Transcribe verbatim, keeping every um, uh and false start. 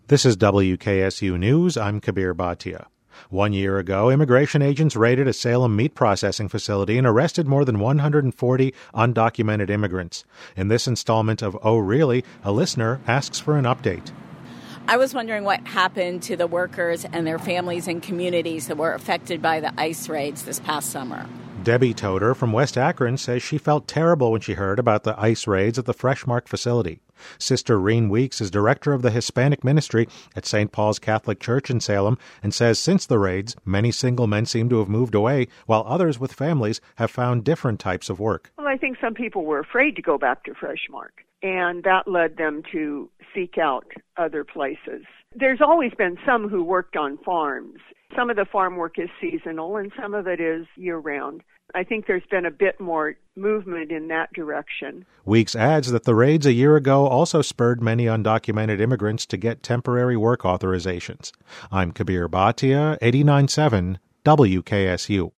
This is W K S U News. I'm Kabir Bhatia. One year ago, immigration agents raided a Salem meat processing facility and arrested more than one hundred forty undocumented immigrants. In this installment of Oh Really?, a listener asks for an update. I was wondering what happened to the workers and their families and communities that were affected by the ICE raids this past summer. Debbie Toder from West Akron says she felt terrible when she heard about the ICE raids at the Freshmark facility. Sister Reen Weeks is director of the Hispanic ministry at Saint Paul's Catholic Church in Salem and says since the raids, many single men seem to have moved away, while others with families have found different types of work. Well, I think some people were afraid to go back to Freshmark, and that led them to seek out other places. There's always been some who worked on farms. Some of the farm work is seasonal, and some of it is year-round. I think there's been a bit more movement in that direction. Weeks adds that the raids a year ago also spurred many undocumented immigrants to get temporary work authorizations. I'm Kabir Bhatia, eighty-nine point seven W K S U.